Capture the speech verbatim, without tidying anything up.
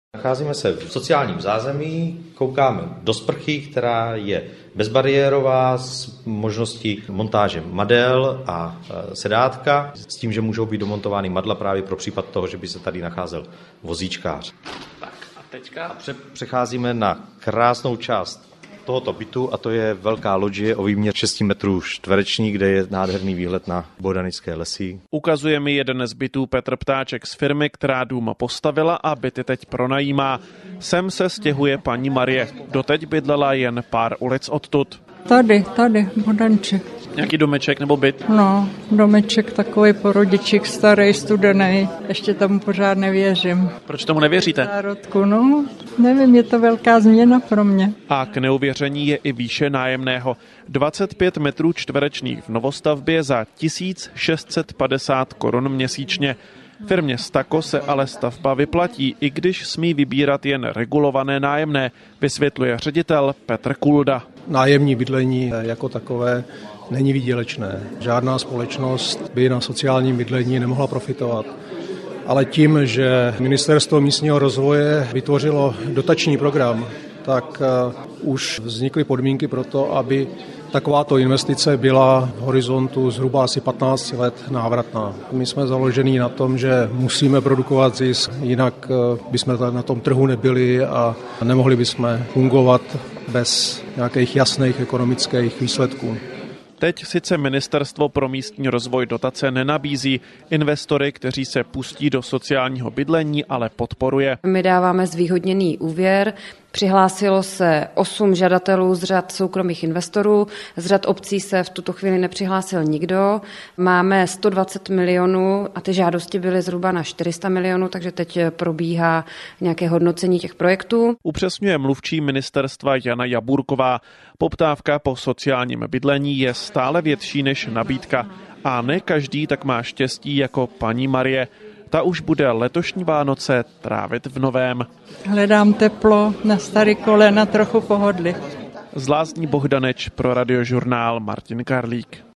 Nacházíme se v sociálním zázemí, koukáme do sprchy, která je bezbariérová s možností montáže madel a sedátka, s tím, že můžou být domontovány madla právě pro případ toho, že by se tady nacházel vozíčkář. Tak a teďka pře- přecházíme na krásnou část tohoto bytu a to je velká loďie o výměře šest metrů čtverečních, kde je nádherný výhled na Bodanické lesy. Ukazuje mi jeden z bytů Petr Ptáček z firmy, která dům postavila a byty teď pronajímá. Sem se stěhuje paní Marie. Doteď bydlela jen pár ulic odtud. Tady, tady, Bodanček. Nějaký domeček nebo byt? No, domeček takový porodiček, starý, studený. Ještě tomu pořád nevěřím. Proč tomu nevěříte? Zárodku, no, nevím, je to velká změna pro mě. A k neuvěření je i výše nájemného. dvacet pět metrů čtverečních v novostavbě za tisíc šest set padesát korun měsíčně. Firmě Stako se ale stavba vyplatí, i když smí vybírat jen regulované nájemné, vysvětluje ředitel Petr Kulda. Nájemní bydlení jako takové není výdělečné. Žádná společnost by na sociálním bydlení nemohla profitovat. Ale tím, že Ministerstvo místního rozvoje vytvořilo dotační program, tak už vznikly podmínky pro to, aby takováto investice byla v horizontu zhruba asi patnáct let návratná. My jsme založeni na tom, že musíme produkovat zisk, jinak bychom na tom trhu nebyli a nemohli bychom fungovat bez nějakých jasných ekonomických výsledků. Teď sice Ministerstvo pro místní rozvoj dotace nenabízí, investory, kteří se pustí do sociálního bydlení, ale podporuje. My dáváme zvýhodněný úvěr. Přihlásilo se osm žadatelů z řad soukromých investorů, z řad obcí se v tuto chvíli nepřihlásil nikdo. Máme sto dvacet milionů a ty žádosti byly zhruba na čtyři sta milionů, takže teď probíhá nějaké hodnocení těch projektů. Upřesňuje mluvčí ministerstva Jana Jaburková. Poptávka po sociálním bydlení je stále větší než nabídka a ne každý tak má štěstí jako paní Marie. Ta už bude letošní Vánoce trávit v novém. Hledám teplo, na starý kolena trochu pohodlí. Z Lázní Bohdaneč pro Radiožurnál Martin Karlík.